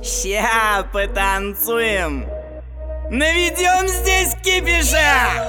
Ща потанцуем, наведем здесь кипиша.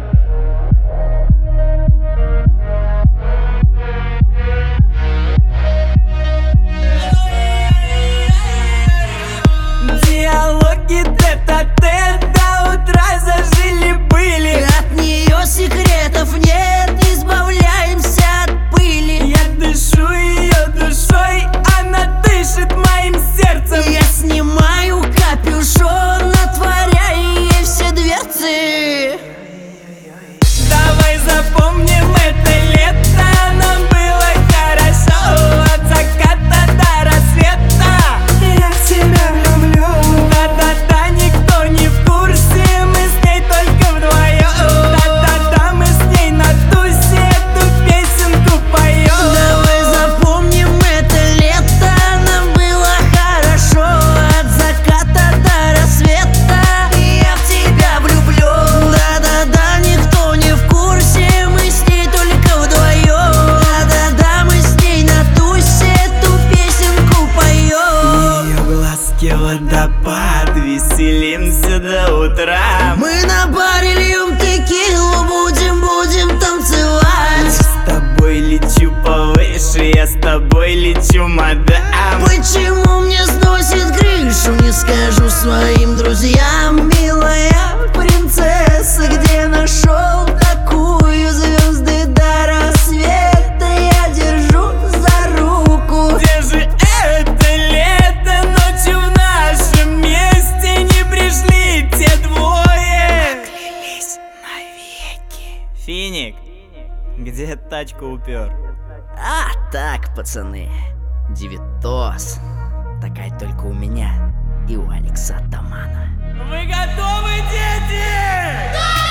Диалоги тет-а-тет до утра зажили-были. От нее секретов нет, избавляемся от пыли. Я дышу ее душой, она дышит моим сердцем. Я снимаю капюшон, отворяя ей все дверцы. Давай запомним это лето, нам было хорошо от заката до рассвета. Я в тебя люблю. Да-да-да, никто не в курсе, мы с ней только вдвоем. Да-да-да, мы с ней на тусе эту песенку поем. Давай запомним это лето, нам было хорошо от заката до рассвета. Я в тебя влюблю. Да-да-да, никто не в курсе, мы с ней только вдвоем. Да-да-да, мы с ней на тусе эту песенку поем. Ее глазки водопад, веселимся до утра. Мы на баре льем текилу, будем танцевать. С тобой лечу повыше, я с тобой лечу, мадам. Почему мне сносит крышу, не скажу своим друзьям. Милая принцесса, где нашел такую? Звезды до рассвета я держу за руку. Где же это лето? Ночью в нашем месте не пришли те двое. Поклялись навеки. Финик, где тачку упер? А так, пацаны, девятос. Такая только у меня и у Алекса Атамана. Вы готовы, дети?